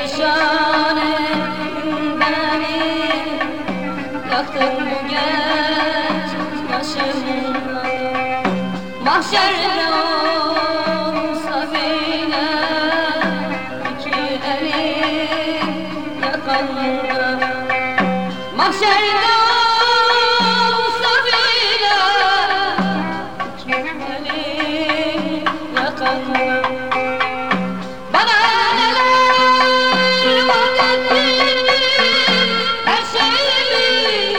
perişan ettin beni, yaktın bu genç başımı. Mahşerde olsa bile iki elim yakanda. Mahşerde olsa bile iki elim yakanda. Bana neler vaat ettin, her şeyimi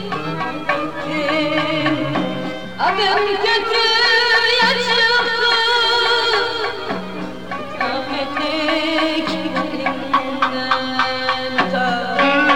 ettin. Adım kötüye çıktı, rahmetlik elimden ta.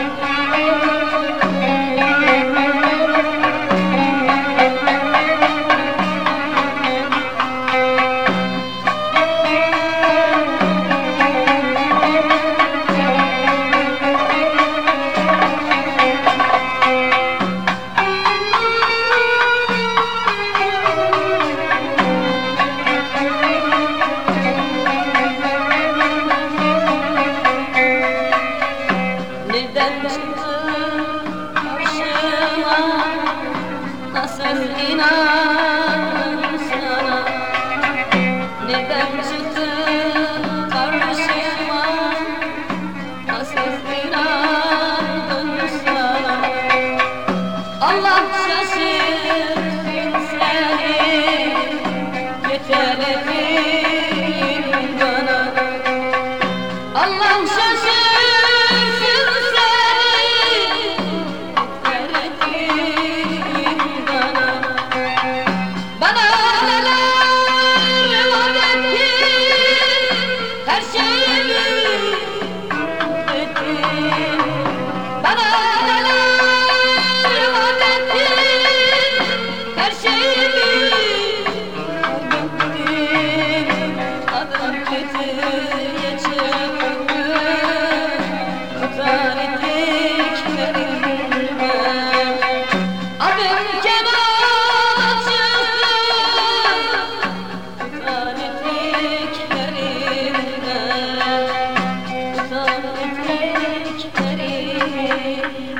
Nereden çıktın karşıma, nasıl inandım sana? Nereden çıktın karşıma, nasıl inandım sana? Allah şaşırsın seni, yeter ettin bana. Allah şaşırsın her şeyimi ettin. Bana neler vaat ettin, her şeyimi ettin. Adım kötüye çıktı, tutar ettiklerimden. Adım kebaba çıktı, tutar ettiklerimden. Tutar ettiklerimden.